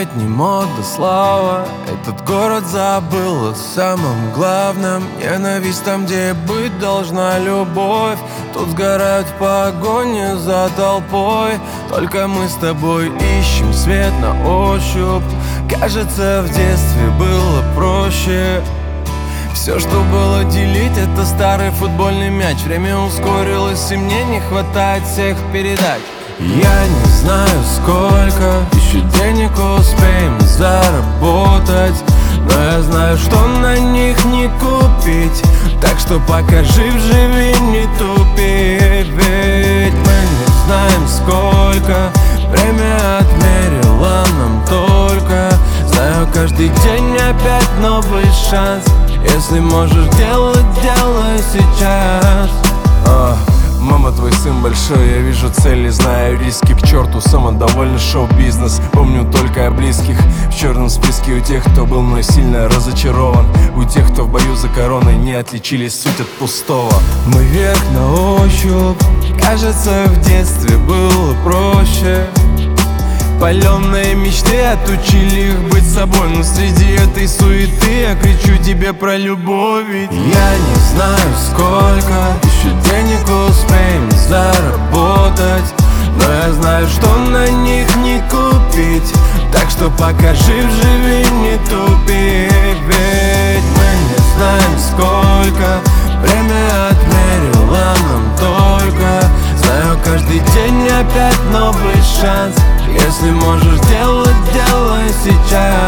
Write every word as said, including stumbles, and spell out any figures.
не мода, слава. Этот город забыл о самом главном. Ненависть там, где быть должна любовь. Тут сгорают в погоне за толпой. Только мы с тобой ищем свет на ощупь. Кажется, в детстве было проще. Все, что было делить, это старый футбольный мяч. Время ускорилось, и мне не хватает всех передач. Я не знаю, сколько еще денег успеем заработать, но я знаю, что на них не купить. Так что пока жив, живи, не тупи. Ведь мы не знаем, сколько время отмерило нам только. Знаю, каждый день опять новый шанс. Если можешь делать, делай сейчас. а, Мама, твой сын большой, я вижу цели, знаю риски. К черту самодовольный шоу-бизнес. Помню только о близких. В черном списке у тех, кто был мной сильно разочарован. У тех, кто в бою за короной не отличились суть от пустого. Мы вверх на ощупь. Кажется, в детстве было проще. Паленые мечты отучили их быть собой. Но среди этой суеты я кричу тебе про любовь. Ведь я не знаю, сколько еще денег успеем заработать, но я знаю, что на них не купить. Так что пока жив, живи, не тупи. Ведь мы не знаем, сколько время отмерило нам только. Знаю, каждый день опять новый шанс. Если можешь делать, делай сейчас.